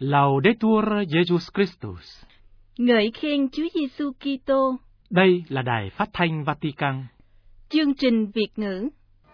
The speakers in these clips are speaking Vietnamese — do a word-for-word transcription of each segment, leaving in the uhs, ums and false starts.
Laudetur Jesus Christus. Ngợi khen Chúa Giêsu Kitô. Đây là Đài Phát thanh Vatican. Chương trình Việt ngữ.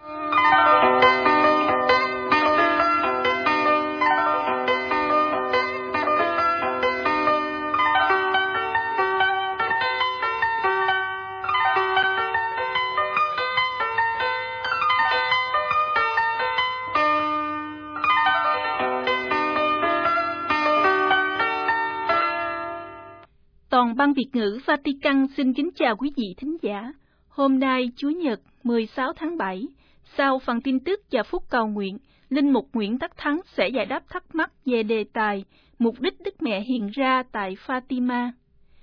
Toàn ban Việt ngữ Vatican xin kính chào quý vị thính giả. Hôm nay, Chủ nhật, mười sáu tháng bảy, sau phần tin tức và phút cầu nguyện, Linh mục Nguyễn Tất Thắng sẽ giải đáp thắc mắc về đề tài Mục đích Đức Mẹ hiện ra tại Fatima.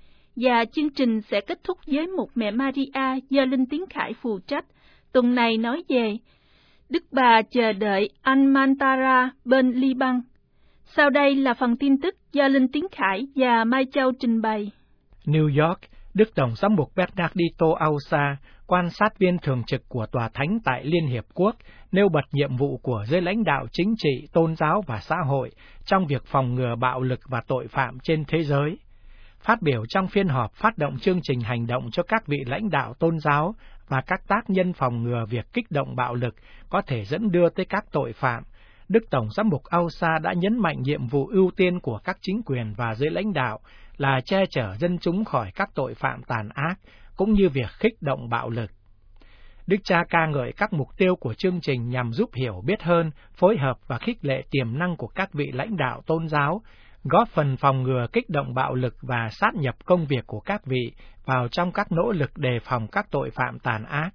Và chương trình sẽ kết thúc với một Mẹ Maria do Linh Tiến Khải phụ trách. Tuần này nói về Đức Bà chờ đợi Al-Mantara bên Liban. Sau đây là phần tin tức do Linh Tiến Khải và Mai Châu trình bày. New York, Đức Tổng giám mục Bernardito Ausa, quan sát viên thường trực của Tòa Thánh tại Liên Hiệp Quốc, nêu bật nhiệm vụ của giới lãnh đạo chính trị, tôn giáo và xã hội trong việc phòng ngừa bạo lực và tội phạm trên thế giới. Phát biểu trong phiên họp phát động chương trình hành động cho các vị lãnh đạo tôn giáo và các tác nhân phòng ngừa việc kích động bạo lực có thể dẫn đưa tới các tội phạm, Đức Tổng giám mục Ausa đã nhấn mạnh nhiệm vụ ưu tiên của các chính quyền và giới lãnh đạo là che chở dân chúng khỏi các tội phạm tàn ác, cũng như việc khích động bạo lực. Đức cha ca ngợi các mục tiêu của chương trình nhằm giúp hiểu biết hơn, phối hợp và khích lệ tiềm năng của các vị lãnh đạo tôn giáo, góp phần phòng ngừa kích động bạo lực và sát nhập công việc của các vị vào trong các nỗ lực đề phòng các tội phạm tàn ác.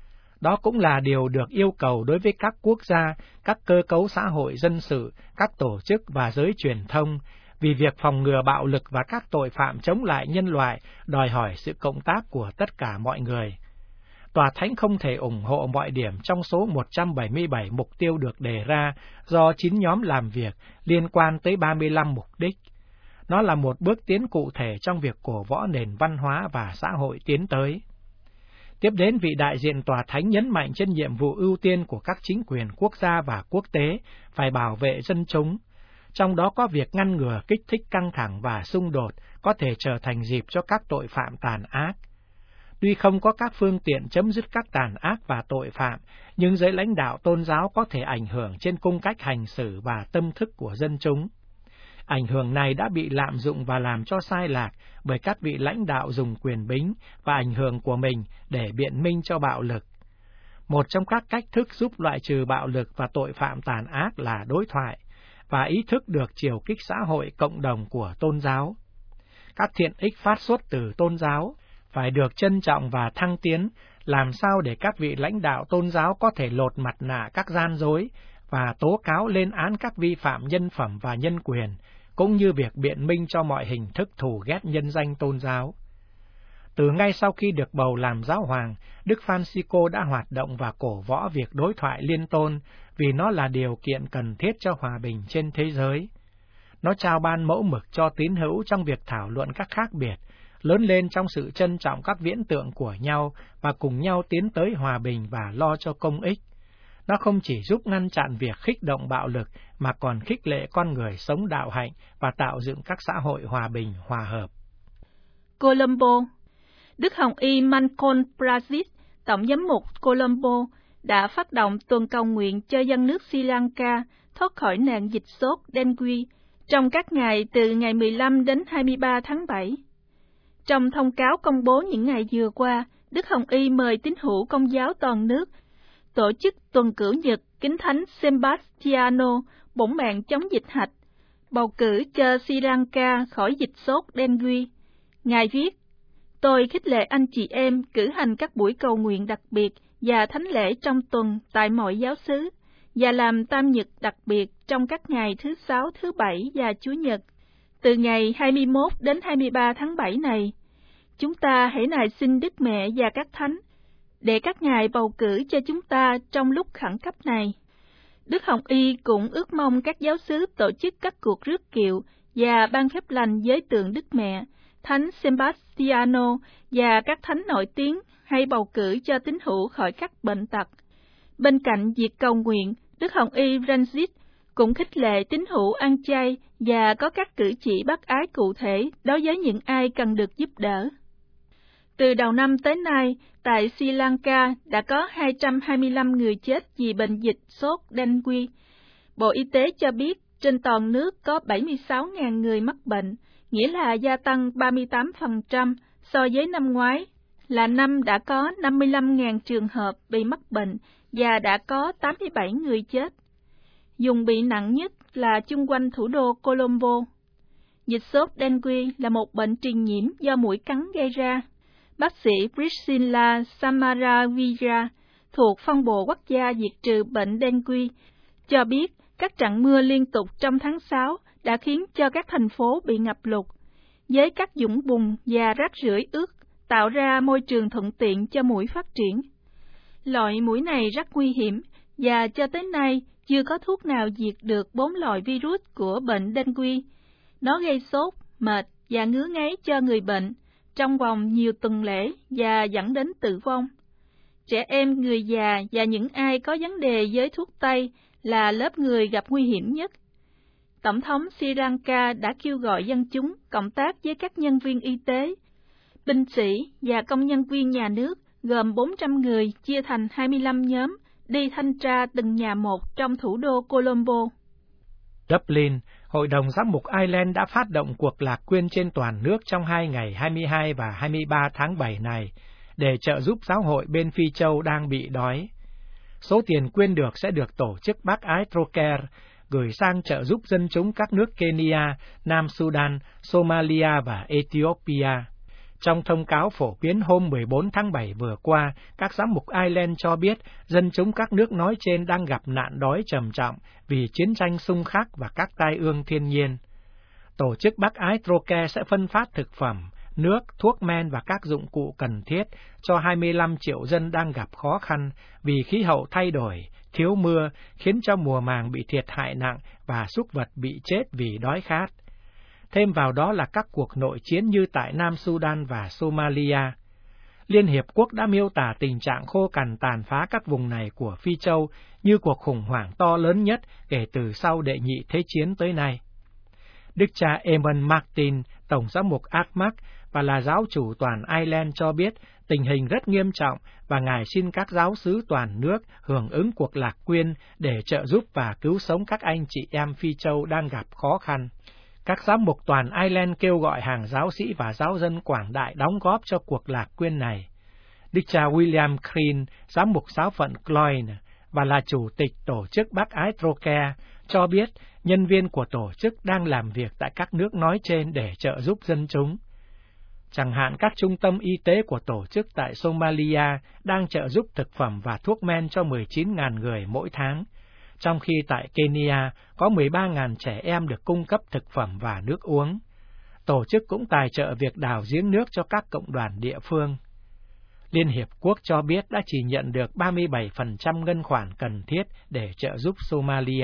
Đó cũng là điều được yêu cầu đối với các quốc gia, các cơ cấu xã hội dân sự, các tổ chức và giới truyền thông, vì việc phòng ngừa bạo lực và các tội phạm chống lại nhân loại đòi hỏi sự cộng tác của tất cả mọi người. Tòa Thánh không thể ủng hộ mọi điểm trong số một trăm bảy mươi bảy mục tiêu được đề ra do chín nhóm làm việc liên quan tới ba mươi lăm mục đích. Nó là một bước tiến cụ thể trong việc cổ võ nền văn hóa và xã hội tiến tới. Tiếp đến, vị đại diện Tòa Thánh nhấn mạnh trên nhiệm vụ ưu tiên của các chính quyền quốc gia và quốc tế phải bảo vệ dân chúng, trong đó có việc ngăn ngừa kích thích căng thẳng và xung đột có thể trở thành dịp cho các tội phạm tàn ác. Tuy không có các phương tiện chấm dứt các tàn ác và tội phạm, nhưng giới lãnh đạo tôn giáo có thể ảnh hưởng trên cung cách hành xử và tâm thức của dân chúng. Ảnh hưởng này đã bị lạm dụng và làm cho sai lạc bởi các vị lãnh đạo dùng quyền bính và ảnh hưởng của mình để biện minh cho bạo lực. Một trong các cách thức giúp loại trừ bạo lực và tội phạm tàn ác là đối thoại, và ý thức được chiều kích xã hội cộng đồng của tôn giáo. Các thiện ích phát xuất từ tôn giáo phải được trân trọng và thăng tiến, làm sao để các vị lãnh đạo tôn giáo có thể lột mặt nạ các gian dối và tố cáo lên án các vi phạm nhân phẩm và nhân quyền, cũng như việc biện minh cho mọi hình thức thù ghét nhân danh tôn giáo. Từ ngay sau khi được bầu làm giáo hoàng, Đức Francisco đã hoạt động và cổ võ việc đối thoại liên tôn vì nó là điều kiện cần thiết cho hòa bình trên thế giới. Nó trao ban mẫu mực cho tín hữu trong việc thảo luận các khác biệt, lớn lên trong sự trân trọng các viễn tượng của nhau và cùng nhau tiến tới hòa bình và lo cho công ích. Nó không chỉ giúp ngăn chặn việc khích động bạo lực mà còn khích lệ con người sống đạo hạnh và tạo dựng các xã hội hòa bình, hòa hợp. Colombo. Đức Hồng Y Malcolm Brazil, Tổng giám mục Colombo, đã phát động tuần cầu nguyện cho dân nước Sri Lanka thoát khỏi nạn dịch sốt dengue trong các ngày từ ngày mười lăm đến hai mươi ba tháng bảy. Trong thông cáo công bố những ngày vừa qua, Đức Hồng Y mời tín hữu Công giáo toàn nước tổ chức tuần cửu nhật kính thánh Sebastiano bổn mạng chống dịch hạch, bầu cử cho Sri Lanka khỏi dịch sốt dengue. Ngài viết: Tôi khích lệ anh chị em cử hành các buổi cầu nguyện đặc biệt và thánh lễ trong tuần tại mọi giáo xứ, và làm tam nhật đặc biệt trong các ngày thứ Sáu, thứ Bảy và Chủ nhật. Từ ngày hai mươi mốt đến hai mươi ba tháng bảy này, chúng ta hãy nài xin Đức Mẹ và các thánh để các ngài bầu cử cho chúng ta trong lúc khẩn cấp này. Đức Hồng Y cũng ước mong các giáo xứ tổ chức các cuộc rước kiệu và ban phép lành với tượng Đức Mẹ, Thánh Sebastiano và các thánh nổi tiếng hay bầu cử cho tín hữu khỏi các bệnh tật. Bên cạnh việc cầu nguyện, Đức Hồng Y Francis cũng khích lệ tín hữu ăn chay và có các cử chỉ bác ái cụ thể đối với những ai cần được giúp đỡ. Từ đầu năm tới nay, tại Sri Lanka đã có hai trăm hai mươi lăm người chết vì bệnh dịch sốt dengue. Bộ Y tế cho biết trên toàn nước có bảy mươi sáu nghìn người mắc bệnh, nghĩa là gia tăng ba mươi tám phần trăm so với năm ngoái, là năm đã có năm mươi lăm nghìn trường hợp bị mắc bệnh và đã có tám mươi bảy người chết. Vùng bị nặng nhất là chung quanh thủ đô Colombo. Dịch sốt dengue là một bệnh truyền nhiễm do muỗi cắn gây ra. Bác sĩ Priscilla Samaravira thuộc phân bộ quốc gia diệt trừ bệnh dengue cho biết các trận mưa liên tục trong tháng sáu đã khiến cho các thành phố bị ngập lụt, với các vũng bùn và rác rưởi ướt tạo ra môi trường thuận tiện cho muỗi phát triển. Loại muỗi này rất nguy hiểm và cho tới nay chưa có thuốc nào diệt được bốn loại virus của bệnh dengue. Nó gây sốt, mệt và ngứa ngáy cho người bệnh trong vòng nhiều tuần lễ và dẫn đến tử vong. Trẻ em, người già và những ai có vấn đề với thuốc tây là lớp người gặp nguy hiểm nhất. Tổng thống Sri Lanka đã kêu gọi dân chúng cộng tác với các nhân viên y tế, binh sĩ và công nhân viên nhà nước gồm bốn trăm người chia thành hai mươi lăm nhóm đi thanh tra từng nhà một trong thủ đô Colombo. Dublin, Hội đồng Giám mục Ireland đã phát động cuộc lạc quyên trên toàn nước trong hai ngày hai mươi hai và hai mươi ba tháng bảy này để trợ giúp giáo hội bên Phi Châu đang bị đói. Số tiền quyên được sẽ được tổ chức bác ái Trocare gửi sang trợ giúp dân chúng các nước Kenya, Nam Sudan, Somalia và Ethiopia. Trong thông cáo phổ biến hôm mười bốn tháng bảy vừa qua, các giám mục Ireland cho biết dân chúng các nước nói trên đang gặp nạn đói trầm trọng vì chiến tranh xung khắc và các tai ương thiên nhiên. Tổ chức bác ái Trocare sẽ phân phát thực phẩm, nước, thuốc men và các dụng cụ cần thiết cho hai mươi lăm triệu dân đang gặp khó khăn vì khí hậu thay đổi, thiếu mưa, khiến cho mùa màng bị thiệt hại nặng và súc vật bị chết vì đói khát. Thêm vào đó là các cuộc nội chiến như tại Nam Sudan và Somalia. Liên Hiệp Quốc đã miêu tả tình trạng khô cằn tàn phá các vùng này của Phi Châu như cuộc khủng hoảng to lớn nhất kể từ sau Đệ nhị Thế chiến tới nay. Đức cha Eamon Martin, Tổng giám mục Armagh và là giáo chủ toàn Ireland cho biết tình hình rất nghiêm trọng và Ngài xin các giáo xứ toàn nước hưởng ứng cuộc lạc quyên để trợ giúp và cứu sống các anh chị em Phi Châu đang gặp khó khăn. Các giám mục toàn Ireland kêu gọi hàng giáo sĩ và giáo dân quảng đại đóng góp cho cuộc lạc quyên này. Đức cha William Crean, giám mục giáo phận Cloyne và là chủ tịch tổ chức bác ái Trocare, cho biết nhân viên của tổ chức đang làm việc tại các nước nói trên để trợ giúp dân chúng. Chẳng hạn các trung tâm y tế của tổ chức tại Somalia đang trợ giúp thực phẩm và thuốc men cho mười chín nghìn người mỗi tháng, trong khi tại Kenya có mười ba nghìn trẻ em được cung cấp thực phẩm và nước uống. Tổ chức cũng tài trợ việc đào giếng nước cho các cộng đoàn địa phương. Liên Hiệp Quốc cho biết đã chỉ nhận được ba mươi bảy phần trăm ngân khoản cần thiết để trợ giúp Somalia.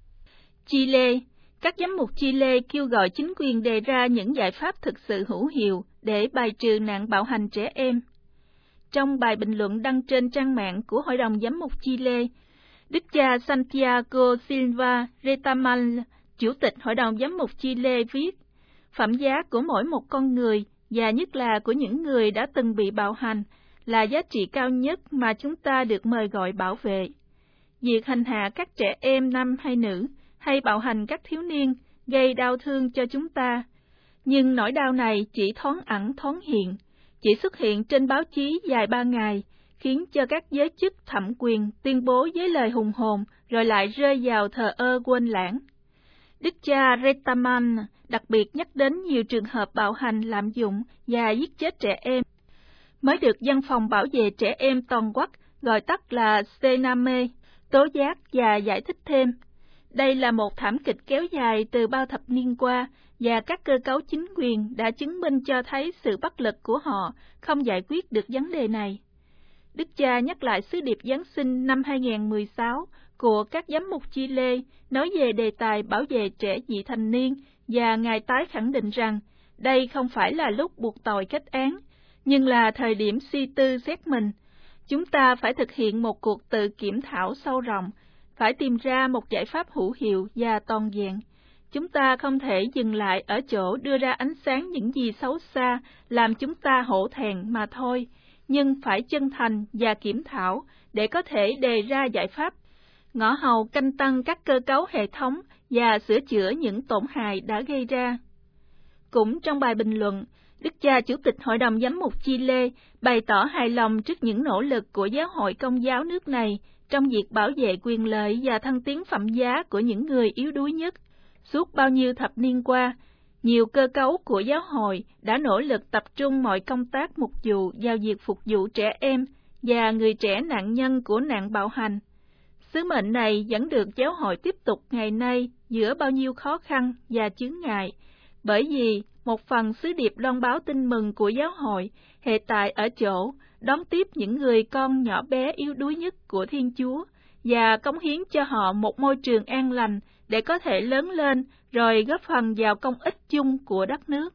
Chile, các giám mục Chile kêu gọi chính quyền đề ra những giải pháp thực sự hữu hiệu để bài trừ nạn bạo hành trẻ em. Trong bài bình luận đăng trên trang mạng của Hội đồng Giám mục Chile, Đức cha Santiago Silva Retamal, Chủ tịch Hội đồng Giám mục Chile viết, phẩm giá của mỗi một con người, và nhất là của những người đã từng bị bạo hành, là giá trị cao nhất mà chúng ta được mời gọi bảo vệ. Việc hành hạ các trẻ em nam hay nữ, hay bạo hành các thiếu niên, gây đau thương cho chúng ta. Nhưng nỗi đau này chỉ thoáng ẩn thoáng hiện, chỉ xuất hiện trên báo chí vài ba ngày, khiến cho các giới chức thẩm quyền tuyên bố với lời hùng hồn, rồi lại rơi vào thờ ơ quên lãng. Đức cha Retaman đặc biệt nhắc đến nhiều trường hợp bạo hành, lạm dụng và giết chết trẻ em, mới được Văn phòng Bảo vệ Trẻ Em Toàn quốc, gọi tắt là Sename, tố giác và giải thích thêm. Đây là một thảm kịch kéo dài từ bao thập niên qua, và các cơ cấu chính quyền đã chứng minh cho thấy sự bất lực của họ không giải quyết được vấn đề này. Đức cha nhắc lại sứ điệp Giáng sinh năm hai nghìn không trăm mười sáu của các giám mục Chile nói về đề tài bảo vệ trẻ vị thành niên, và Ngài tái khẳng định rằng đây không phải là lúc buộc tội kết án, nhưng là thời điểm suy tư xét mình. Chúng ta phải thực hiện một cuộc tự kiểm thảo sâu rộng, phải tìm ra một giải pháp hữu hiệu và toàn vẹn. Chúng ta không thể dừng lại ở chỗ đưa ra ánh sáng những gì xấu xa làm chúng ta hổ thẹn mà thôi, nhưng phải chân thành và kiểm thảo để có thể đề ra giải pháp, ngõ hầu canh tăng các cơ cấu hệ thống và sửa chữa những tổn hại đã gây ra. Cũng trong bài bình luận, Đức cha Chủ tịch Hội đồng Giám mục Chile bày tỏ hài lòng trước những nỗ lực của giáo hội Công giáo nước này trong việc bảo vệ quyền lợi và thăng tiến phẩm giá của những người yếu đuối nhất. Suốt bao nhiêu thập niên qua, nhiều cơ cấu của giáo hội đã nỗ lực tập trung mọi công tác mục vụ vào việc phục vụ trẻ em và người trẻ nạn nhân của nạn bạo hành. Sứ mệnh này vẫn được giáo hội tiếp tục ngày nay giữa bao nhiêu khó khăn và chướng ngại, bởi vì một phần sứ điệp loan báo tin mừng của giáo hội hệ tại ở chỗ đón tiếp những người con nhỏ bé yếu đuối nhất của Thiên Chúa và cống hiến cho họ một môi trường an lành để có thể lớn lên rồi góp phần vào công ích chung của đất nước.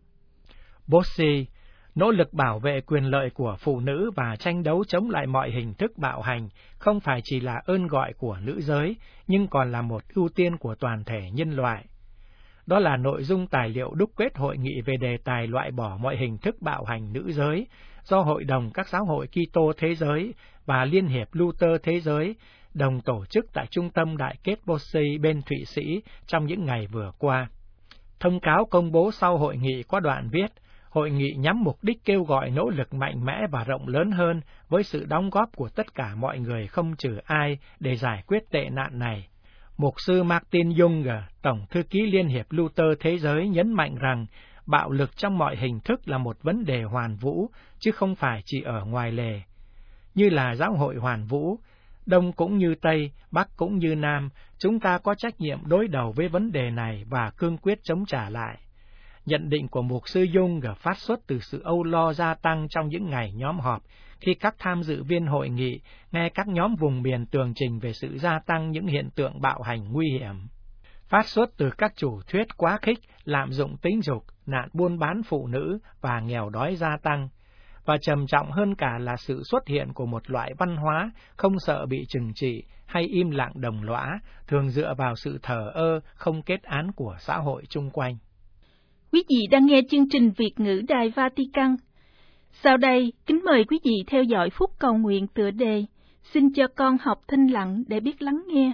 Bossi, nỗ lực bảo vệ quyền lợi của phụ nữ và tranh đấu chống lại mọi hình thức bạo hành không phải chỉ là ơn gọi của nữ giới, nhưng còn là một ưu tiên của toàn thể nhân loại. Đó là nội dung tài liệu đúc kết hội nghị về đề tài loại bỏ mọi hình thức bạo hành nữ giới do Hội đồng các giáo hội Kitô Thế giới và Liên hiệp Luther Thế giới đồng tổ chức tại Trung tâm Đại kết Bossi bên Thụy Sĩ trong những ngày vừa qua. Thông cáo công bố sau hội nghị có đoạn viết, hội nghị nhắm mục đích kêu gọi nỗ lực mạnh mẽ và rộng lớn hơn với sự đóng góp của tất cả mọi người không trừ ai để giải quyết tệ nạn này. Mục sư Martin Junger, Tổng thư ký Liên hiệp Luther Thế giới nhấn mạnh rằng bạo lực trong mọi hình thức là một vấn đề hoàn vũ, chứ không phải chỉ ở ngoài lề. Như là giáo hội hoàn vũ, Đông cũng như Tây, Bắc cũng như Nam, chúng ta có trách nhiệm đối đầu với vấn đề này và cương quyết chống trả lại. Nhận định của mục sư Junger phát xuất từ sự âu lo gia tăng trong những ngày nhóm họp, khi các tham dự viên hội nghị nghe các nhóm vùng miền tường trình về sự gia tăng những hiện tượng bạo hành nguy hiểm. Phát xuất từ các chủ thuyết quá khích, lạm dụng tính dục, nạn buôn bán phụ nữ và nghèo đói gia tăng. Và trầm trọng hơn cả là sự xuất hiện của một loại văn hóa không sợ bị trừng trị hay im lặng đồng lõa, thường dựa vào sự thờ ơ, không kết án của xã hội chung quanh. Quý vị đang nghe chương trình Việt ngữ Đài Vatican. Sau đây, kính mời quý vị theo dõi phút cầu nguyện tựa đề Xin cho con học thinh lặng để biết lắng nghe.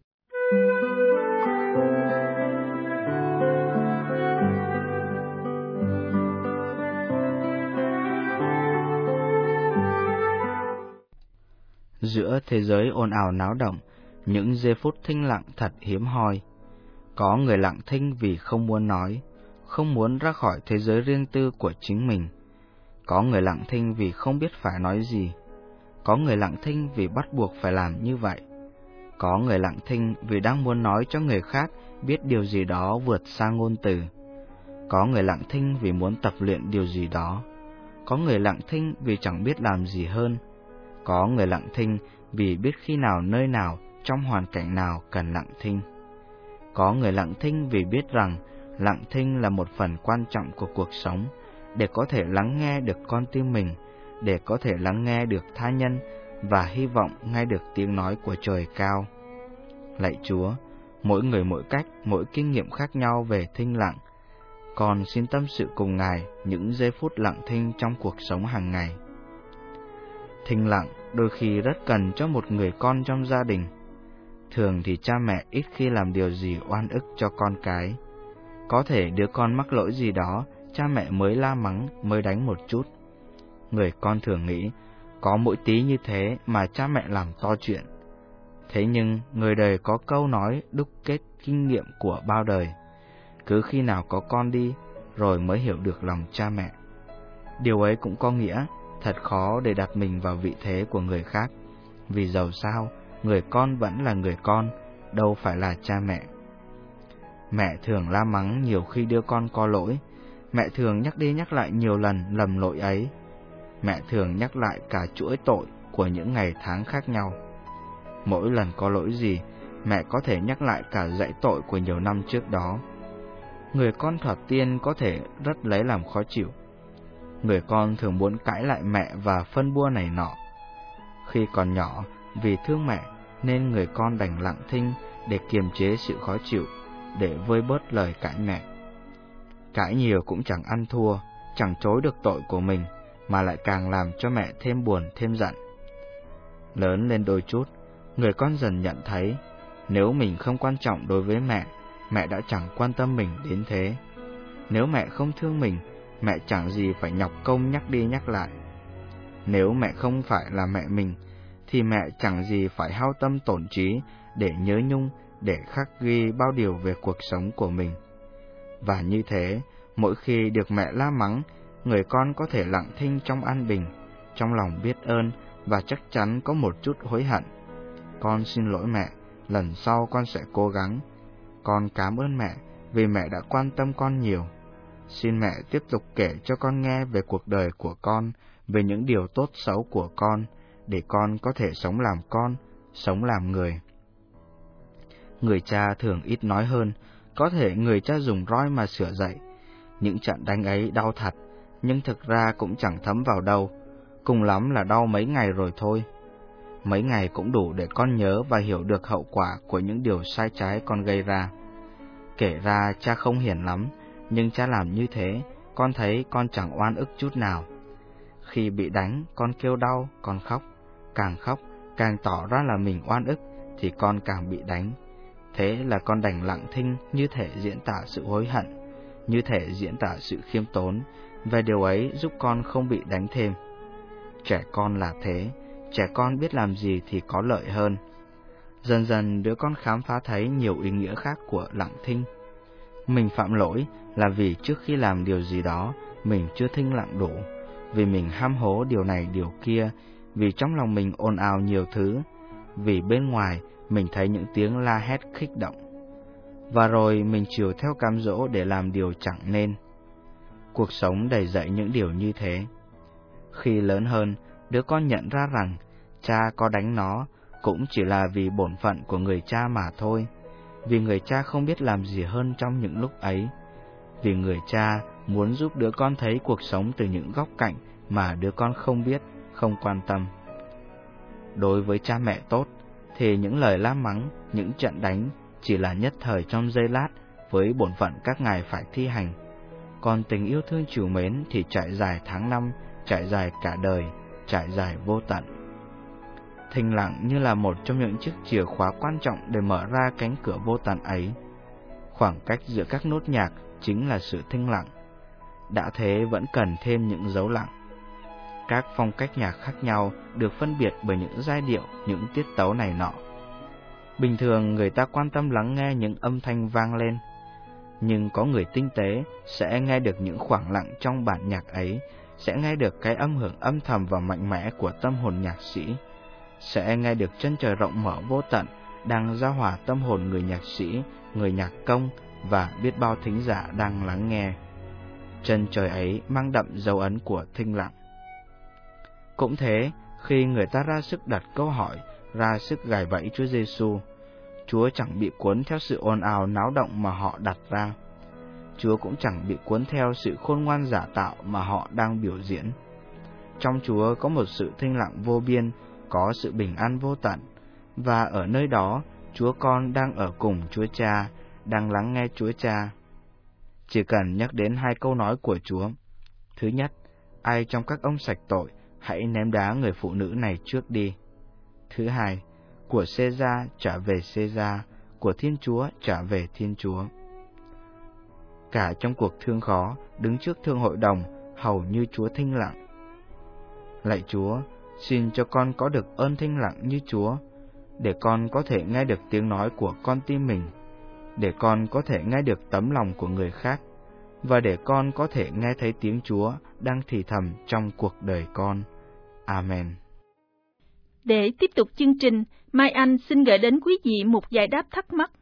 Giữa thế giới ồn ào náo động, những giây phút thinh lặng thật hiếm hoi. Có người lặng thinh vì không muốn nói, không muốn ra khỏi thế giới riêng tư của chính mình. Có người lặng thinh vì không biết phải nói gì. Có người lặng thinh vì bắt buộc phải làm như vậy. Có người lặng thinh vì đang muốn nói cho người khác biết điều gì đó vượt xa ngôn từ. Có người lặng thinh vì muốn tập luyện điều gì đó. Có người lặng thinh vì chẳng biết làm gì hơn. Có người lặng thinh vì biết khi nào, nơi nào, trong hoàn cảnh nào cần lặng thinh. Có người lặng thinh vì biết rằng lặng thinh là một phần quan trọng của cuộc sống, để có thể lắng nghe được con tim mình, để có thể lắng nghe được tha nhân và hy vọng nghe được tiếng nói của trời cao. Lạy Chúa, mỗi người mỗi cách, mỗi kinh nghiệm khác nhau về thinh lặng. Con xin tâm sự cùng Ngài những giây phút lặng thinh trong cuộc sống hàng ngày. Thinh lặng đôi khi rất cần cho một người con trong gia đình. Thường thì cha mẹ ít khi làm điều gì oan ức cho con cái. Có thể đứa con mắc lỗi gì đó, cha mẹ mới la mắng, mới đánh một chút. Người con thường nghĩ, có mỗi tí như thế mà cha mẹ làm to chuyện. Thế nhưng, người đời có câu nói đúc kết kinh nghiệm của bao đời. Cứ khi nào có con đi, rồi mới hiểu được lòng cha mẹ. Điều ấy cũng có nghĩa, thật khó để đặt mình vào vị thế của người khác. Vì dầu sao, người con vẫn là người con, đâu phải là cha mẹ. Mẹ thường la mắng nhiều khi đứa con có lỗi. Mẹ thường nhắc đi nhắc lại nhiều lần lầm lỗi ấy. Mẹ thường nhắc lại cả chuỗi tội của những ngày tháng khác nhau. Mỗi lần có lỗi gì, mẹ có thể nhắc lại cả dãy tội của nhiều năm trước đó. Người con thoạt tiên có thể rất lấy làm khó chịu. Người con thường muốn cãi lại mẹ và phân bua này nọ. Khi còn nhỏ, vì thương mẹ, nên người con đành lặng thinh để kiềm chế sự khó chịu, để vơi bớt lời cãi mẹ. Cãi nhiều cũng chẳng ăn thua, chẳng chối được tội của mình, mà lại càng làm cho mẹ thêm buồn thêm giận. Lớn lên đôi chút, người con dần nhận thấy, nếu mình không quan trọng đối với mẹ, mẹ đã chẳng quan tâm mình đến thế. Nếu mẹ không thương mình, mẹ chẳng gì phải nhọc công nhắc đi nhắc lại. Nếu mẹ không phải là mẹ mình, thì mẹ chẳng gì phải hao tâm tổn trí để nhớ nhung, để khắc ghi bao điều về cuộc sống của mình. Và như thế, mỗi khi được mẹ la mắng, người con có thể lặng thinh trong an bình, trong lòng biết ơn và chắc chắn có một chút hối hận. Con xin lỗi mẹ, lần sau con sẽ cố gắng. Con cảm ơn mẹ vì mẹ đã quan tâm con nhiều. Xin mẹ tiếp tục kể cho con nghe về cuộc đời của con, về những điều tốt xấu của con, để con có thể sống làm con, sống làm người. Người cha thường ít nói hơn, có thể người cha dùng roi mà sửa dạy. Những trận đánh ấy đau thật, nhưng thực ra cũng chẳng thấm vào đâu, cùng lắm là đau mấy ngày rồi thôi. Mấy ngày cũng đủ để con nhớ và hiểu được hậu quả của những điều sai trái con gây ra. Kể ra cha không hiền lắm, nhưng cha làm như thế, con thấy con chẳng oan ức chút nào. Khi bị đánh, con kêu đau, con khóc. Càng khóc, càng tỏ ra là mình oan ức, thì con càng bị đánh. Thế là con đành lặng thinh như thể diễn tả sự hối hận, như thể diễn tả sự khiêm tốn, và điều ấy giúp con không bị đánh thêm. Trẻ con là thế, trẻ con biết làm gì thì có lợi hơn. Dần dần đứa con khám phá thấy nhiều ý nghĩa khác của lặng thinh. Mình phạm lỗi là vì trước khi làm điều gì đó, mình chưa thinh lặng đủ, vì mình ham hố điều này điều kia, vì trong lòng mình ồn ào nhiều thứ, vì bên ngoài mình thấy những tiếng la hét khích động. Và rồi mình chiều theo cám dỗ để làm điều chẳng nên. Cuộc sống đầy dẫy những điều như thế. Khi lớn hơn, đứa con nhận ra rằng cha có đánh nó cũng chỉ là vì bổn phận của người cha mà thôi, vì người cha không biết làm gì hơn trong những lúc ấy, vì người cha muốn giúp đứa con thấy cuộc sống từ những góc cạnh mà đứa con không biết, không quan tâm. Đối với cha mẹ tốt, thì những lời la mắng, những trận đánh chỉ là nhất thời trong giây lát với bổn phận các ngài phải thi hành. Còn tình yêu thương trìu mến thì trải dài tháng năm, trải dài cả đời, trải dài vô tận. Thinh lặng như là một trong những chiếc chìa khóa quan trọng để mở ra cánh cửa vô tận ấy. Khoảng cách giữa các nốt nhạc chính là sự thinh lặng. Đã thế vẫn cần thêm những dấu lặng. Các phong cách nhạc khác nhau được phân biệt bởi những giai điệu, những tiết tấu này nọ. Bình thường người ta quan tâm lắng nghe những âm thanh vang lên, nhưng có người tinh tế sẽ nghe được những khoảng lặng trong bản nhạc ấy, sẽ nghe được cái âm hưởng âm thầm và mạnh mẽ của tâm hồn nhạc sĩ, sẽ nghe được chân trời rộng mở vô tận đang giao hòa tâm hồn người nhạc sĩ, người nhạc công và biết bao thính giả đang lắng nghe. Chân trời ấy mang đậm dấu ấn của thinh lặng. Cũng thế, khi người ta ra sức đặt câu hỏi, ra sức gài bẫy Chúa Giêsu, Chúa chẳng bị cuốn theo sự ồn ào náo động mà họ đặt ra. Chúa cũng chẳng bị cuốn theo sự khôn ngoan giả tạo mà họ đang biểu diễn. Trong Chúa có một sự thinh lặng vô biên, có sự bình an vô tận, và ở nơi đó, Chúa Con đang ở cùng Chúa Cha, đang lắng nghe Chúa Cha. Chỉ cần nhắc đến hai câu nói của Chúa. Thứ nhất, ai trong các ông sạch tội, hãy ném đá người phụ nữ này trước đi. Thứ hai, của Xê-ra trả về Xê-ra, của Thiên Chúa trả về Thiên Chúa. Cả trong cuộc thương khó, đứng trước thương hội đồng, hầu như Chúa thinh lặng. Lạy Chúa, xin cho con có được ơn thinh lặng như Chúa, để con có thể nghe được tiếng nói của con tim mình, để con có thể nghe được tấm lòng của người khác, và để con có thể nghe thấy tiếng Chúa đang thì thầm trong cuộc đời con. Amen. Để tiếp tục chương trình, Mai Anh xin gửi đến quý vị một giải đáp thắc mắc.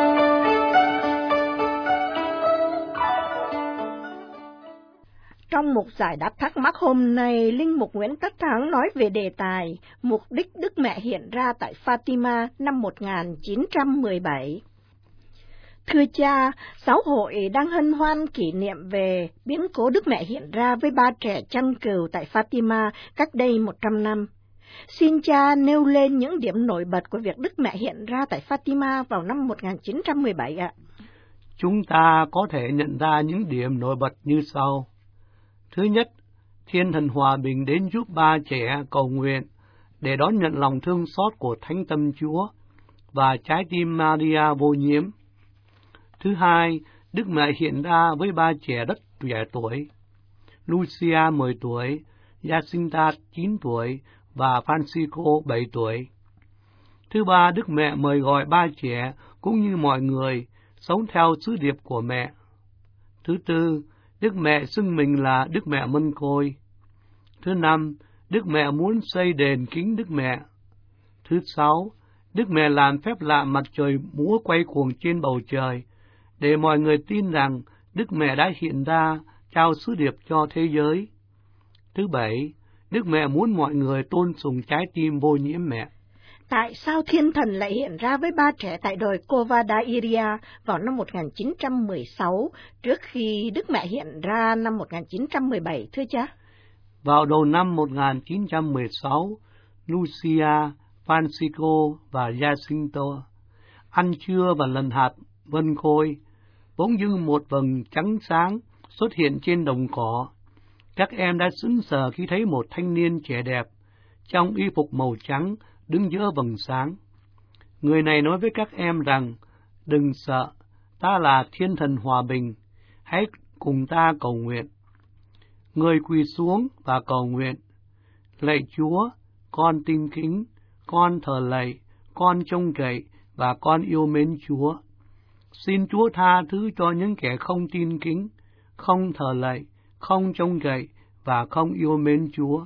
Trong chương mục giải đáp thắc mắc hôm nay, Linh mục Nguyễn Tất Thắng nói về đề tài Mục đích Đức Mẹ hiện ra tại Fatima năm một nghìn chín trăm mười bảy. Thưa cha, giáo hội đang hân hoan kỷ niệm về biến cố Đức Mẹ hiện ra với ba trẻ chăn cừu tại Fatima cách đây một trăm năm. Xin cha nêu lên những điểm nổi bật của việc Đức Mẹ hiện ra tại Fatima vào năm một nghìn chín trăm mười bảy ạ. Chúng ta có thể nhận ra những điểm nổi bật như sau. Thứ nhất, Thiên Thần Hòa Bình đến giúp ba trẻ cầu nguyện để đón nhận lòng thương xót của Thánh Tâm Chúa và trái tim Maria vô nhiễm. Thứ hai, Đức Mẹ hiện ra với ba trẻ rất trẻ tuổi, Lucia mười tuổi, Jacinta chín tuổi và Francisco bảy tuổi. Thứ ba, Đức Mẹ mời gọi ba trẻ cũng như mọi người sống theo sứ điệp của mẹ. Thứ tư, Đức Mẹ xưng mình là Đức Mẹ Mân Côi. Thứ năm, Đức Mẹ muốn xây đền kính Đức Mẹ. Thứ sáu, Đức Mẹ làm phép lạ mặt trời múa quay cuồng trên bầu trời, để mọi người tin rằng Đức Mẹ đã hiện ra trao sứ điệp cho thế giới. Thứ bảy, Đức Mẹ muốn mọi người tôn sùng trái tim vô nhiễm mẹ. Tại sao Thiên Thần lại hiện ra với ba trẻ tại đồi Cova da Iria vào năm một nghìn chín trăm mười sáu, trước khi Đức Mẹ hiện ra năm một nghìn chín trăm mười bảy, thưa cha? Vào đầu năm một nghìn chín trăm mười sáu, Lucia, Francisco và Jacinto ăn trưa và lần hạt vân khôi, bỗng dưng một vầng trắng sáng xuất hiện trên đồng cỏ. Các em đã sững sờ khi thấy một thanh niên trẻ đẹp, trong y phục màu trắng, đứng giữa vầng sáng. Người này nói với các em rằng, đừng sợ, ta là Thiên Thần Hòa Bình, hãy cùng ta cầu nguyện. Người quỳ xuống và cầu nguyện. Lạy Chúa, con tin kính, con thờ lạy, con trông cậy và con yêu mến Chúa. Xin Chúa tha thứ cho những kẻ không tin kính, không thờ lạy, không trông cậy và không yêu mến Chúa.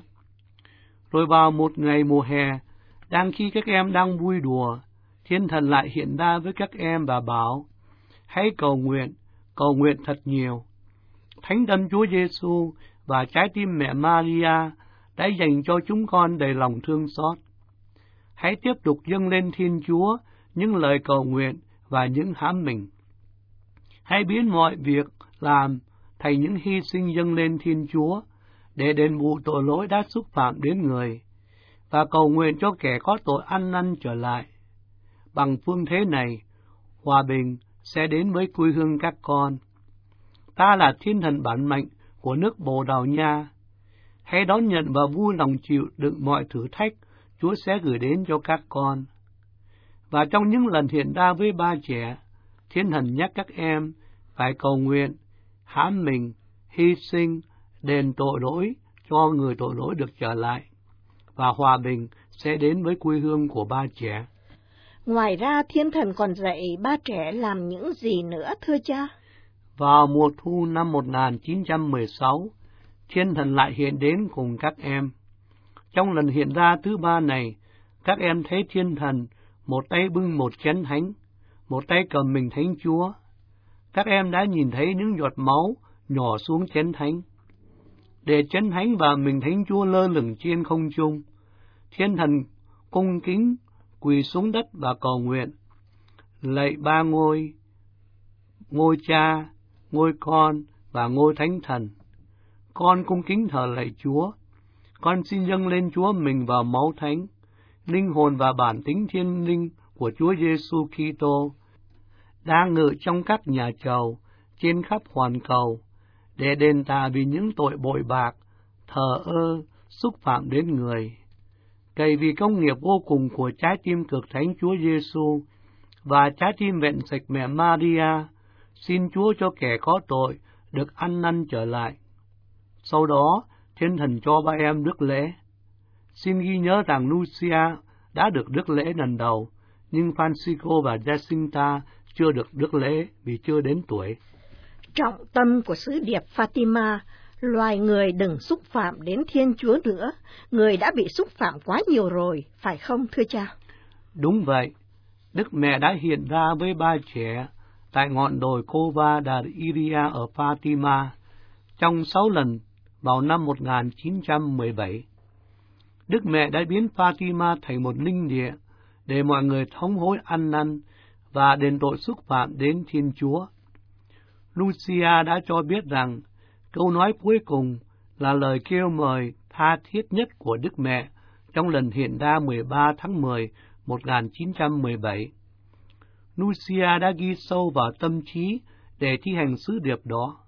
Rồi vào một ngày mùa hè, đang khi các em đang vui đùa, Thiên Thần lại hiện ra với các em và bảo, hãy cầu nguyện, cầu nguyện thật nhiều. Thánh Tâm Chúa Giêsu và trái tim mẹ Maria đã dành cho chúng con đầy lòng thương xót. Hãy tiếp tục dâng lên Thiên Chúa những lời cầu nguyện và những hãm mình. Hãy biến mọi việc làm thành những hy sinh dâng lên Thiên Chúa để đền bù tội lỗi đã xúc phạm đến người, và cầu nguyện cho kẻ có tội ăn năn trở lại. Bằng phương thế này, hòa bình sẽ đến với quê hương các con. Ta là Thiên Thần bản mệnh của nước Bồ Đào Nha. Hãy đón nhận và vui lòng chịu đựng mọi thử thách Chúa sẽ gửi đến cho các con. Và trong những lần hiện ra với ba trẻ, Thiên Thần nhắc các em phải cầu nguyện, hãm mình, hy sinh, đền tội lỗi cho người tội lỗi được trở lại, và hòa bình sẽ đến với quê hương của ba trẻ. Ngoài ra, Thiên Thần còn dạy ba trẻ làm những gì nữa, thưa cha? Vào mùa thu năm một nghìn chín trăm mười sáu, Thiên Thần lại hiện đến cùng các em. Trong lần hiện ra thứ ba này, các em thấy Thiên Thần một tay bưng một chén thánh, một tay cầm mình Thánh Chúa. Các em đã nhìn thấy những giọt máu nhỏ xuống chén thánh. Để chén thánh và mình Thánh Chúa lơ lửng trên không trung, Thiên Thần cung kính quỳ xuống đất và cầu nguyện. Lạy ba ngôi, ngôi Cha, ngôi Con và ngôi Thánh Thần, con cung kính thờ lạy Chúa. Con xin dâng lên Chúa mình vào máu thánh, linh hồn và bản tính thiên linh của Chúa Giêsu Kitô, đang ngự trong các nhà chầu trên khắp hoàn cầu, để đền tạ vì những tội bội bạc, thờ ơ, xúc phạm đến người. Cậy vì công nghiệp vô cùng của trái tim cực thánh Chúa Giêsu và trái tim vẹn sạch mẹ Maria, xin Chúa cho kẻ có tội được ăn năn trở lại. Sau đó, Thiên Thần cho ba em rước lễ. Xin ghi nhớ rằng Lucia đã được rước lễ lần đầu, nhưng Francisco và Jacinta chưa được rước lễ vì chưa đến tuổi. Trọng tâm của sứ điệp Fatima, loài người đừng xúc phạm đến Thiên Chúa nữa, người đã bị xúc phạm quá nhiều rồi, phải không thưa cha? Đúng vậy, Đức Mẹ đã hiện ra với ba trẻ tại ngọn đồi Cova da Iria ở Fatima trong sáu lần vào năm một nghìn chín trăm mười bảy. Đức Mẹ đã biến Fatima thành một linh địa để mọi người thống hối ăn năn và đền tội xúc phạm đến Thiên Chúa. Lucia đã cho biết rằng câu nói cuối cùng là lời kêu mời tha thiết nhất của Đức Mẹ trong lần hiện ra mười ba tháng mười, một nghìn chín trăm mười bảy. Lucia đã ghi sâu vào tâm trí để thi hành sứ điệp đó.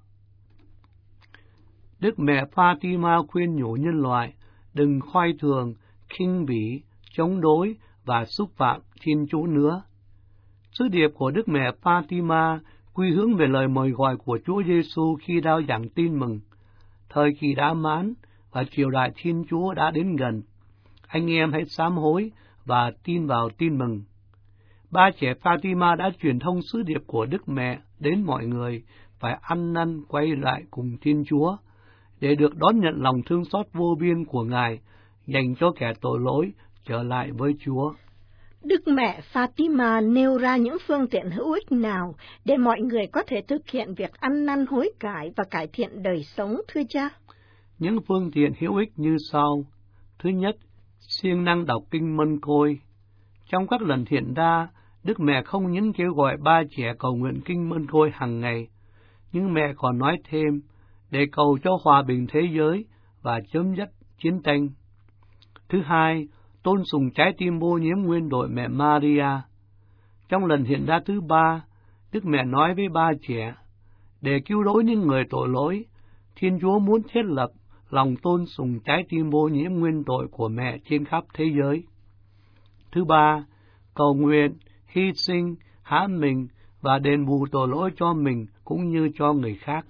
Đức Mẹ Fatima khuyên nhủ nhân loại đừng khoai thường, khinh bỉ, chống đối và xúc phạm Thiên Chúa nữa. Sứ điệp của Đức Mẹ Fatima quy hướng về lời mời gọi của Chúa Giêsu khi rao giảng tin mừng. Thời kỳ đã mãn và triều đại Thiên Chúa đã đến gần. Anh em hãy sám hối và tin vào tin mừng. Ba trẻ Fatima đã truyền thông sứ điệp của Đức Mẹ đến mọi người phải ăn năn quay lại cùng Thiên Chúa để được đón nhận lòng thương xót vô biên của Ngài dành cho kẻ tội lỗi trở lại với Chúa. Đức Mẹ Fatima nêu ra những phương tiện hữu ích nào để mọi người có thể thực hiện việc ăn năn hối cải và cải thiện đời sống, thưa cha? Những phương tiện hữu ích như sau. Thứ nhất, siêng năng đọc kinh Mân Côi. Trong các lần hiện ra, Đức Mẹ không những kêu gọi ba trẻ cầu nguyện kinh Mân Côi hàng ngày, nhưng mẹ còn nói thêm để cầu cho hòa bình thế giới và chấm dứt chiến tranh. Thứ hai, tôn sùng trái tim vô nhiễm nguyên đội mẹ Maria. Trong lần hiện ra thứ ba, Đức Mẹ nói với ba trẻ, để cứu rỗi những người tội lỗi, Thiên Chúa muốn thiết lập lòng tôn sùng trái tim vô nhiễm nguyên tội của mẹ trên khắp thế giới. Thứ ba, cầu nguyện, hy sinh, hãm mình và đền bù tội lỗi cho mình cũng như cho người khác.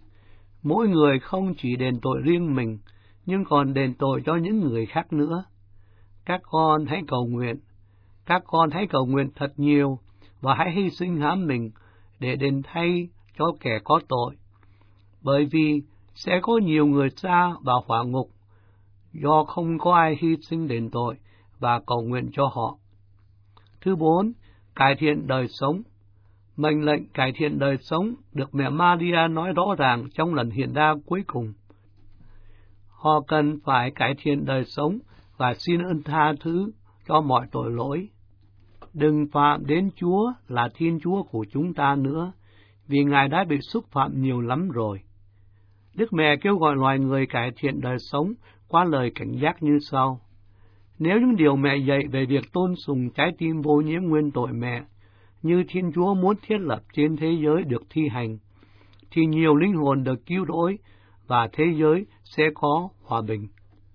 Mỗi người không chỉ đền tội riêng mình, nhưng còn đền tội cho những người khác nữa. Các con hãy cầu nguyện, các con hãy cầu nguyện thật nhiều và hãy hy sinh hãm mình để đền thay cho kẻ có tội. Bởi vì sẽ có nhiều người xa vào hỏa ngục do không có ai hy sinh đền tội và cầu nguyện cho họ. Thứ bốn, cải thiện đời sống. Mệnh lệnh cải thiện đời sống được mẹ Maria nói rõ ràng trong lần hiện ra cuối cùng. Họ cần phải cải thiện đời sống và xin ơn tha thứ cho mọi tội lỗi. Đừng phạm đến Chúa là Thiên Chúa của chúng ta nữa, vì Ngài đã bị xúc phạm nhiều lắm rồi. Đức Mẹ kêu gọi loài người cải thiện đời sống qua lời cảnh giác như sau. Nếu những điều mẹ dạy về việc tôn sùng trái tim vô nhiễm nguyên tội mẹ, như Thiên Chúa muốn thiết lập trên thế giới được thi hành, thì nhiều linh hồn được cứu rỗi và thế giới sẽ có hòa bình.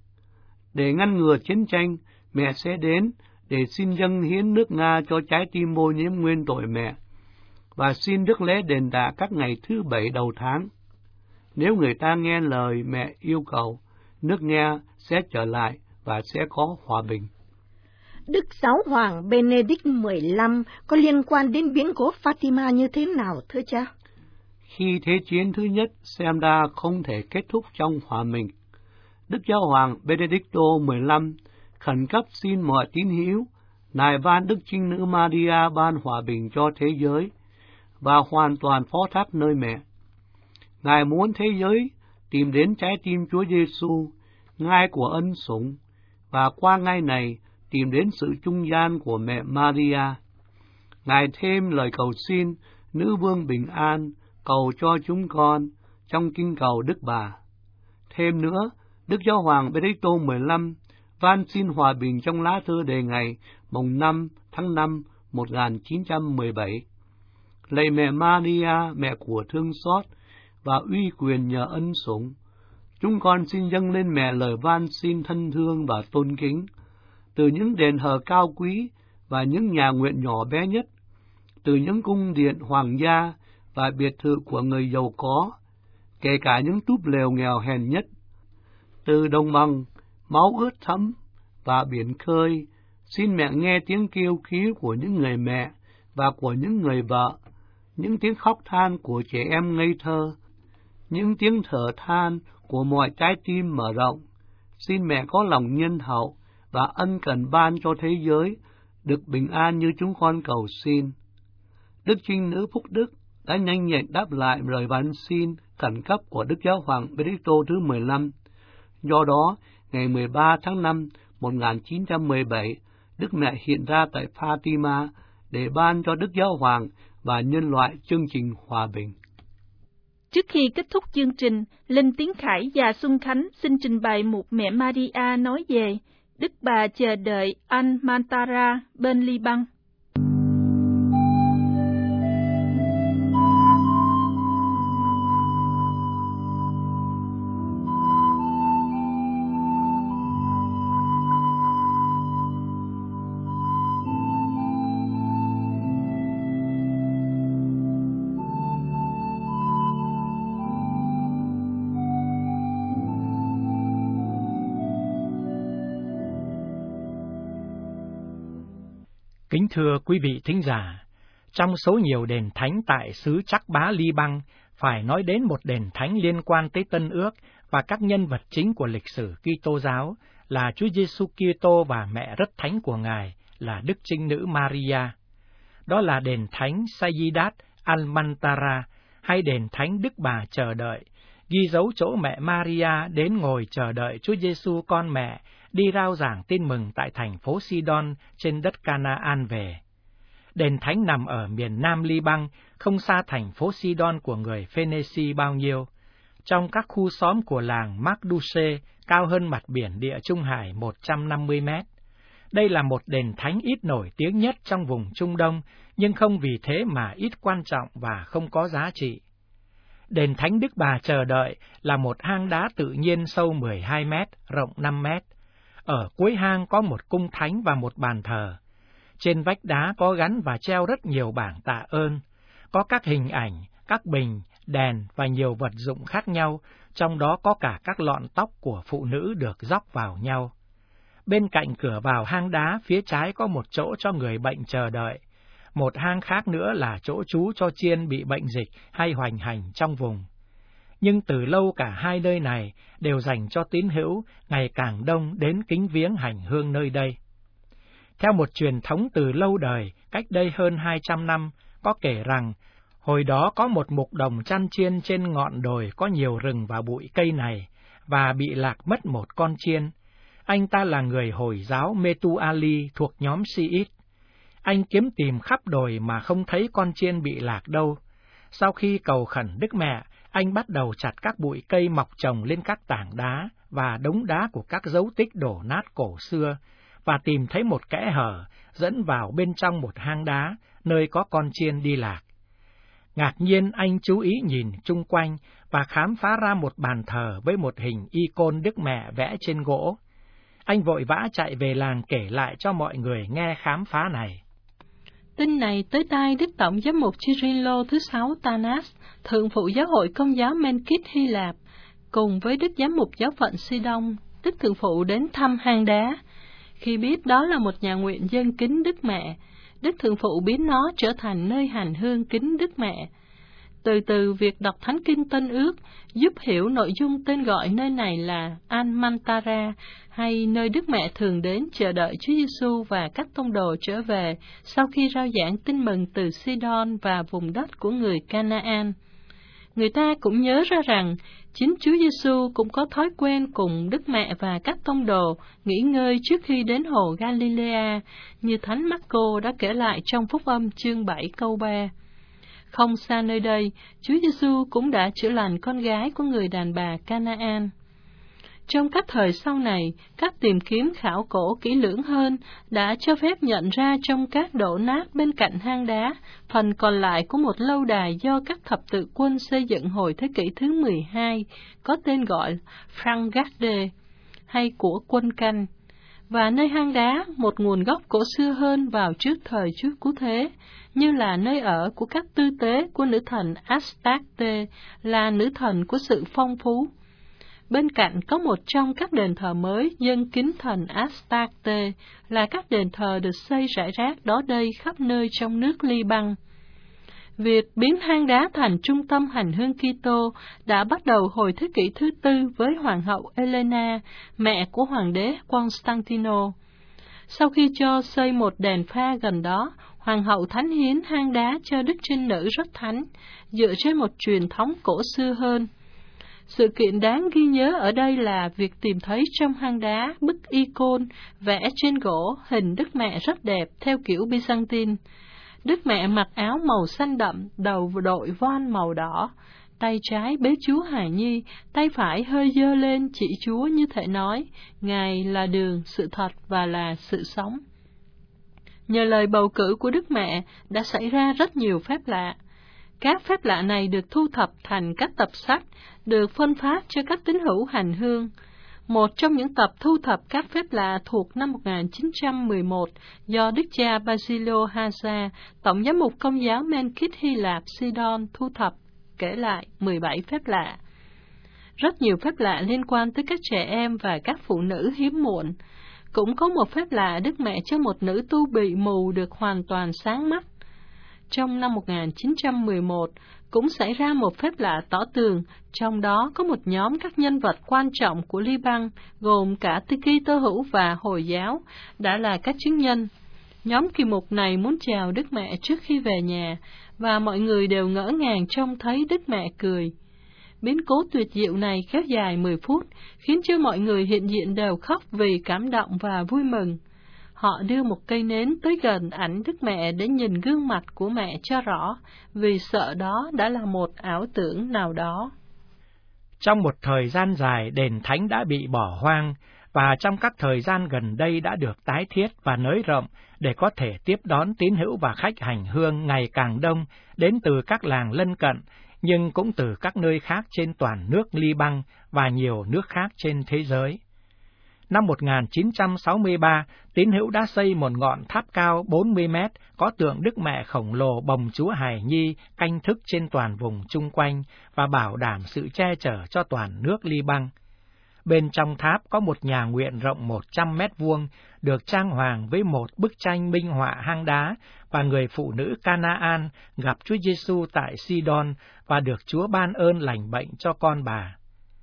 Để ngăn ngừa chiến tranh, mẹ sẽ đến để xin dâng hiến nước Nga cho trái tim vô nhiễm nguyên tội mẹ, và xin đức lễ đền đáp các ngày thứ bảy đầu tháng. Nếu người ta nghe lời mẹ yêu cầu, nước Nga sẽ trở lại và sẽ có hòa bình. Đức Giáo Hoàng Benedict mười lăm có liên quan đến biến cố Fatima như thế nào, thưa cha? Khi Thế chiến thứ nhất xem ra không thể kết thúc trong hòa bình, Đức Giáo Hoàng Benedicto mười lăm khẩn cấp xin mọi tín hữu nài van Đức Trinh Nữ Maria ban hòa bình cho thế giới và hoàn toàn phó thác nơi mẹ. Ngài muốn thế giới tìm đến trái tim Chúa Giêsu, ngai của ân sủng, và qua ngai này tìm đến sự trung gian của mẹ Maria. Ngài thêm lời cầu xin Nữ Vương Bình An cầu cho chúng con trong kinh cầu Đức Bà. Thêm nữa, Đức Giáo Hoàng Benedicto mười lăm van xin hòa bình trong lá thư đề ngày mùng năm tháng năm một nghìn chín trăm mười bảy. Lạy mẹ Maria, mẹ của thương xót và uy quyền nhờ ân sủng, chúng con xin dâng lên mẹ lời van xin thân thương và tôn kính, từ những đền thờ cao quý và những nhà nguyện nhỏ bé nhất, từ những cung điện hoàng gia và biệt thự của người giàu có, kể cả những túp lều nghèo hèn nhất, từ đồng bằng, máu ướt thấm và biển khơi. Xin mẹ nghe tiếng kêu cứu của những người mẹ và của những người vợ, những tiếng khóc than của trẻ em ngây thơ, những tiếng thở than của mọi trái tim mở rộng. Xin mẹ có lòng nhân hậu và ân cần ban cho thế giới được bình an như chúng con cầu xin. Đức Trinh Nữ Phúc Đức, đã nhanh nhẹn đáp lại lời van xin khẩn cấp của Đức Giáo hoàng Benedicto thứ mười lăm. Do đó, ngày mười ba tháng năm một nghìn chín trăm mười bảy, Đức Mẹ hiện ra tại Fatima để ban cho Đức Giáo hoàng và nhân loại chương trình hòa bình. Trước khi kết thúc chương trình, Linh Tiến Khải và Xuân Khánh xin trình bày một Mẹ Maria nói về Đức Bà chờ đợi Al-Mantara bên Liban. Kính thưa quý vị thính giả, trong số nhiều đền thánh tại xứ Trắc Bá Liban, phải nói đến một đền thánh liên quan tới Tân Ước và các nhân vật chính của lịch sử Kitô giáo là Chúa Giêsu Kitô và mẹ rất thánh của Ngài là Đức Trinh Nữ Maria. Đó là đền thánh Sayyidat Al-Mantara hay đền thánh Đức Bà chờ đợi, ghi dấu chỗ mẹ Maria đến ngồi chờ đợi Chúa Giêsu con mẹ đi rao giảng tin mừng tại thành phố Sidon trên đất Canaan về. Đền thánh nằm ở miền nam Liban, không xa thành phố Sidon của người Phoenici bao nhiêu, trong các khu xóm của làng Magduse cao hơn mặt biển Địa Trung Hải một trăm năm mươi mét. Đây là một đền thánh ít nổi tiếng nhất trong vùng Trung Đông, nhưng không vì thế mà ít quan trọng và không có giá trị. Đền thánh Đức Bà chờ đợi là một hang đá tự nhiên sâu mười hai mét, rộng năm mét. Ở cuối hang có một cung thánh và một bàn thờ. Trên vách đá có gắn và treo rất nhiều bảng tạ ơn, có các hình ảnh, các bình, đèn và nhiều vật dụng khác nhau, trong đó có cả các lọn tóc của phụ nữ được róc vào nhau. Bên cạnh cửa vào hang đá phía trái có một chỗ cho người bệnh chờ đợi. Một hang khác nữa là chỗ trú cho chiên bị bệnh dịch hay hoành hành trong vùng. Nhưng từ lâu cả hai nơi này đều dành cho tín hữu ngày càng đông đến kính viếng hành hương nơi đây. Theo một truyền thống từ lâu đời, cách đây hơn hai trăm năm, có kể rằng, hồi đó có một mục đồng chăn chiên trên ngọn đồi có nhiều rừng và bụi cây này, và bị lạc mất một con chiên. Anh ta là người Hồi giáo Metu-Ali thuộc nhóm Shiite. Anh kiếm tìm khắp đồi mà không thấy con chiên bị lạc đâu. Sau khi cầu khẩn Đức Mẹ, anh bắt đầu chặt các bụi cây mọc chồng lên các tảng đá và đống đá của các dấu tích đổ nát cổ xưa, và tìm thấy một kẽ hở dẫn vào bên trong một hang đá, nơi có con chiên đi lạc. Ngạc nhiên anh chú ý nhìn chung quanh và khám phá ra một bàn thờ với một hình icon Đức Mẹ vẽ trên gỗ. Anh vội vã chạy về làng kể lại cho mọi người nghe khám phá này. Tin này tới tai Đức Tổng Giám mục Cyrilo thứ sáu Tanas, Thượng phụ Giáo hội Công giáo Menkit Hy Lạp, cùng với Đức Giám mục Giáo phận Sidon, Đức Thượng phụ đến thăm hang đá. Khi biết đó là một nhà nguyện dâng kính Đức Mẹ, Đức Thượng phụ biến nó trở thành nơi hành hương kính Đức Mẹ. Từ từ việc đọc Thánh Kinh Tân Ước giúp hiểu nội dung tên gọi nơi này là Al-Mantara, hay nơi Đức Mẹ thường đến chờ đợi Chúa Giêsu và các tông đồ trở về sau khi rao giảng tin mừng từ Sidon và vùng đất của người Canaan. Người ta cũng nhớ ra rằng chính Chúa Giêsu cũng có thói quen cùng Đức Mẹ và các tông đồ nghỉ ngơi trước khi đến hồ Galilea, như Thánh Marco đã kể lại trong Phúc Âm chương bảy câu ba. Không xa nơi đây, Chúa Giêsu cũng đã chữa lành con gái của người đàn bà Canaan. Trong các thời sau này, các tìm kiếm khảo cổ kỹ lưỡng hơn đã cho phép nhận ra trong các đổ nát bên cạnh hang đá, phần còn lại của một lâu đài do các thập tự quân xây dựng hồi thế kỷ thứ mười hai, có tên gọi Frangarde, hay của quân canh, và nơi hang đá một nguồn gốc cổ xưa hơn vào trước thời Chúa Cứu Thế, như là nơi ở của các tư tế của nữ thần Astarte, là nữ thần của sự phong phú. Bên cạnh có một trong các đền thờ mới dâng kính thần Astarte, là các đền thờ được xây rải rác đó đây khắp nơi trong nước Liban. Việc biến hang đá thành trung tâm hành hương Kitô đã bắt đầu hồi thế kỷ thứ tư với Hoàng hậu Elena, mẹ của Hoàng đế Constantino. Sau khi cho xây một đền pha gần đó, Hoàng hậu thánh hiến hang đá cho Đức Trinh Nữ rất thánh, dựa trên một truyền thống cổ xưa hơn. Sự kiện đáng ghi nhớ ở đây là việc tìm thấy trong hang đá bức icon vẽ trên gỗ hình Đức Mẹ rất đẹp theo kiểu Byzantine. Đức Mẹ mặc áo màu xanh đậm, đầu đội voan màu đỏ, tay trái bế Chúa Hài Nhi, tay phải hơi giơ lên chỉ Chúa như thể nói, Ngài là đường, sự thật và là sự sống. Nhờ lời bầu cử của Đức Mẹ đã xảy ra rất nhiều phép lạ. Các phép lạ này được thu thập thành các tập sách, được phân phát cho các tín hữu hành hương. Một trong những tập thu thập các phép lạ thuộc năm một nghìn chín trăm mười một do Đức cha Basilio Haza, Tổng giám mục Công giáo Menkit Hy Lạp Sidon thu thập, kể lại mười bảy phép lạ. Rất nhiều phép lạ liên quan tới các trẻ em và các phụ nữ hiếm muộn. Cũng có một phép lạ Đức Mẹ cho một nữ tu bị mù được hoàn toàn sáng mắt. Trong năm một nghìn chín trăm mười một, cũng xảy ra một phép lạ tỏ tường, trong đó có một nhóm các nhân vật quan trọng của Liban, gồm cả Kitô hữu và Hồi giáo, đã là các chứng nhân. Nhóm kỳ mục này muốn chào Đức Mẹ trước khi về nhà, và mọi người đều ngỡ ngàng trông thấy Đức Mẹ cười. Biến cố tuyệt diệu này kéo dài mười phút, khiến cho mọi người hiện diện đều khóc vì cảm động và vui mừng. Họ đưa một cây nến tới gần ảnh Đức Mẹ để nhìn gương mặt của mẹ cho rõ, vì sợ đó đã là một ảo tưởng nào đó. Trong một thời gian dài, đền thánh đã bị bỏ hoang, và trong các thời gian gần đây đã được tái thiết và nới rộng để có thể tiếp đón tín hữu và khách hành hương ngày càng đông đến từ các làng lân cận, nhưng cũng từ các nơi khác trên toàn nước Liban và nhiều nước khác trên thế giới. Năm một nghìn chín trăm sáu mươi ba, tín hữu đã xây một ngọn tháp cao bốn mươi mét có tượng Đức Mẹ khổng lồ bồng Chúa Hài Nhi canh thức trên toàn vùng chung quanh và bảo đảm sự che chở cho toàn nước Liban. Bên trong tháp có một nhà nguyện rộng một trăm mét vuông, được trang hoàng với một bức tranh minh họa hang đá và người phụ nữ Canaan gặp Chúa Giêsu tại Sidon và được Chúa ban ơn lành bệnh cho con bà.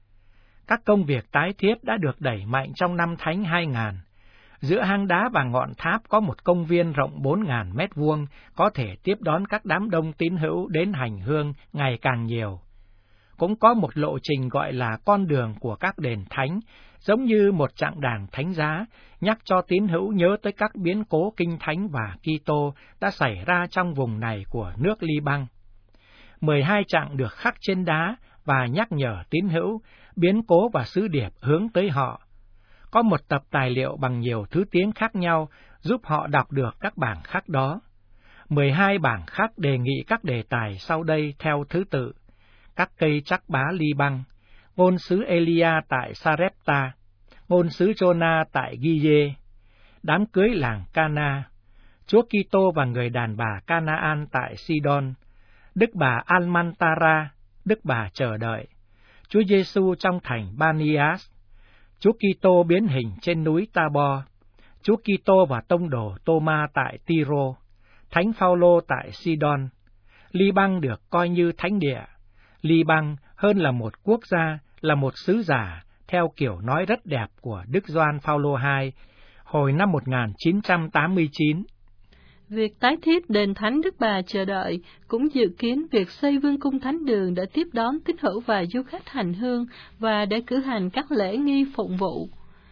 Các công việc tái thiết đã được đẩy mạnh trong năm Thánh hai nghìn. Giữa hang đá và ngọn tháp có một công viên rộng bốn nghìn mét vuông, có thể tiếp đón các đám đông tín hữu đến hành hương ngày càng nhiều. Cũng có một lộ trình gọi là con đường của các đền thánh, giống như một chặng đàng thánh giá, nhắc cho tín hữu nhớ tới các biến cố kinh thánh và Kitô đã xảy ra trong vùng này của nước Liban. mười hai chặng được khắc trên đá và nhắc nhở tín hữu, biến cố và sứ điệp hướng tới họ. Có một tập tài liệu bằng nhiều thứ tiếng khác nhau giúp họ đọc được các bảng khắc đó. mười hai bảng khắc đề nghị các đề tài sau đây theo thứ tự: các cây trắc bá Liban, ngôn sứ Elia tại Sarepta, ngôn sứ Jonah tại Giê, đám cưới làng Cana, Chúa Kitô và người đàn bà Canaan tại Sidon, Đức bà Almantara, Đức bà chờ đợi, Chúa Giêsu trong thành Banias, Chúa Kitô biến hình trên núi Tabor, Chúa Kitô và tông đồ Tô-ma tại Tyro, Thánh Phaolô tại Sidon. Liban được coi như thánh địa. Liban hơn là một quốc gia, là một sứ giả, theo kiểu nói rất đẹp của Đức Gioan Phaolô hai, hồi năm một nghìn chín trăm tám mươi chín. Việc tái thiết đền thánh Đức Bà chờ đợi cũng dự kiến việc xây vương cung thánh đường để tiếp đón tín hữu và du khách hành hương và để cử hành các lễ nghi phụng vụ.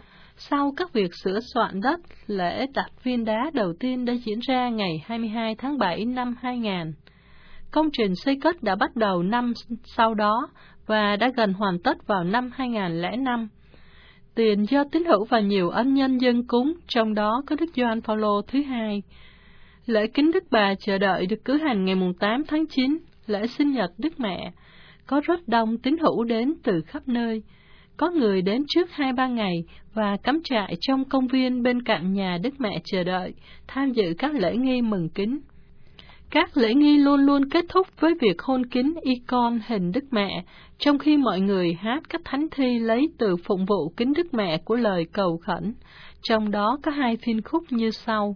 Sau các việc sửa soạn đất, lễ đặt viên đá đầu tiên đã diễn ra ngày hai mươi hai tháng bảy năm hai nghìn. Công trình xây cất đã bắt đầu năm sau đó và đã gần hoàn tất vào năm hai nghìn lẻ năm. Tiền do tín hữu và nhiều ân nhân dâng cúng, trong đó có Đức Gioan Phaolô thứ hai. Lễ kính Đức Bà chờ đợi được cử hành ngày tám tháng chín, lễ sinh nhật Đức Mẹ. Có rất đông tín hữu đến từ khắp nơi. Có người đến trước hai ba ngày và cắm trại trong công viên bên cạnh nhà Đức Mẹ chờ đợi, tham dự các lễ nghi mừng kính. Các lễ nghi luôn luôn kết thúc với việc hôn kính icon hình Đức Mẹ, trong khi mọi người hát các thánh thi lấy từ phụng vụ kính Đức Mẹ của lời cầu khẩn, trong đó có hai phiên khúc như sau.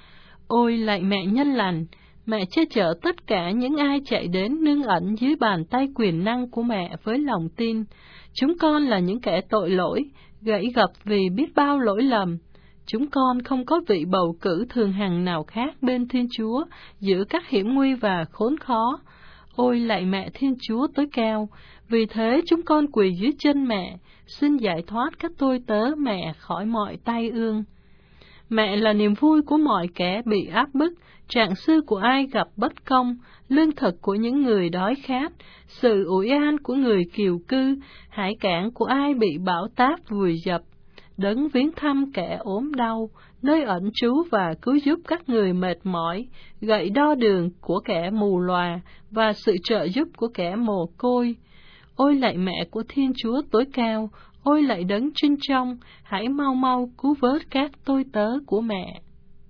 Ôi lạy mẹ nhân lành, mẹ che chở tất cả những ai chạy đến nương ẩn dưới bàn tay quyền năng của mẹ với lòng tin. Chúng con là những kẻ tội lỗi, gãy gập vì biết bao lỗi lầm. Chúng con không có vị bầu cử thường hằng nào khác bên Thiên Chúa giữa các hiểm nguy và khốn khó. Ôi lạy mẹ Thiên Chúa tối cao, vì thế chúng con quỳ dưới chân mẹ, xin giải thoát các tôi tớ mẹ khỏi mọi tai ương. Mẹ là niềm vui của mọi kẻ bị áp bức, trạng sư của ai gặp bất công, lương thực của những người đói khát, sự ủi an của người kiều cư, hải cảng của ai bị bão táp vùi dập. Đấng viếng thăm kẻ ốm đau, nơi ẩn trú và cứu giúp các người mệt mỏi, gậy đo đường của kẻ mù lòa và sự trợ giúp của kẻ mồ côi. Ôi lạy mẹ của Thiên Chúa tối cao, ôi lạy đấng trinh trong, hãy mau mau cứu vớt các tôi tớ của mẹ.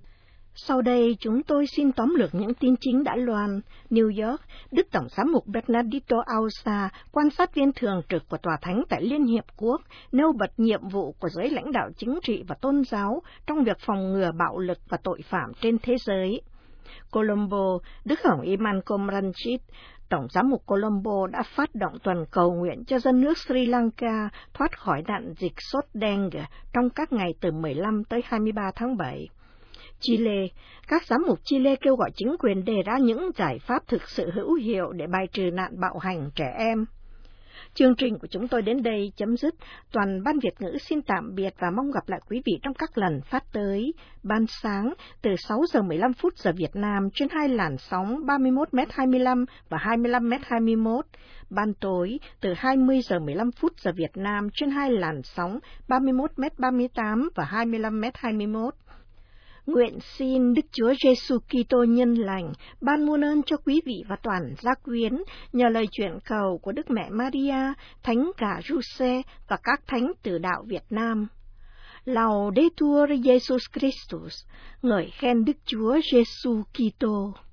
Sau đây chúng tôi xin tóm lược những tin chính đã loan. New York, Đức Tổng giám mục Bernardito Ausa, quan sát viên thường trực của Tòa Thánh tại Liên Hiệp Quốc, nêu bật nhiệm vụ của giới lãnh đạo chính trị và tôn giáo trong việc phòng ngừa bạo lực và tội phạm trên thế giới. Colombo, Đức Hồng Y Malcolm Ranjit, Tổng giám mục Colombo đã phát động tuần cầu nguyện cho dân nước Sri Lanka thoát khỏi nạn dịch sốt dengue trong các ngày từ mười lăm tới hai mươi ba tháng bảy. Chile, các giám mục Chile kêu gọi chính quyền đề ra những giải pháp thực sự hữu hiệu để bài trừ nạn bạo hành trẻ em. Chương trình của chúng tôi đến đây chấm dứt. Toàn ban Việt ngữ xin tạm biệt và mong gặp lại quý vị trong các lần phát tới. Ban sáng từ sáu giờ mười lăm phút giờ Việt Nam trên hai làn sóng ba mươi mốt mét hai mươi lăm và hai mươi lăm mét hai mươi mốt. Ban tối từ hai mươi giờ mười lăm phút giờ Việt Nam trên hai làn sóng ba mươi mốt mét ba mươi tám và hai mươi lăm mét hai mươi mốt. Nguyện xin Đức Chúa Giêsu Kitô nhân lành ban muôn ơn cho quý vị và toàn gia quyến nhờ lời chuyển cầu của Đức Mẹ Maria, Thánh cả Giuse và các thánh tử đạo Việt Nam. Laudetur Jesus Christus, ngợi khen Đức Chúa Giêsu Kitô.